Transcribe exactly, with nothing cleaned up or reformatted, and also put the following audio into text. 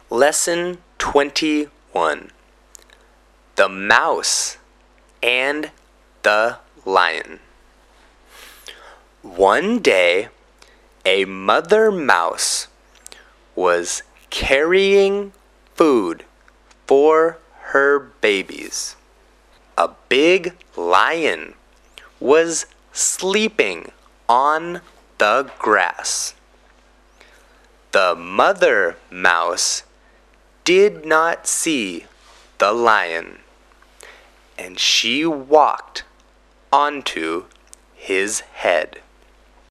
Lesson twenty-one. The Mouse and the Lion. One day, a mother mouse was carrying food for her babies. A big lion was sleeping on the grass. The mother mouse did not see the lion, and she walked onto his head.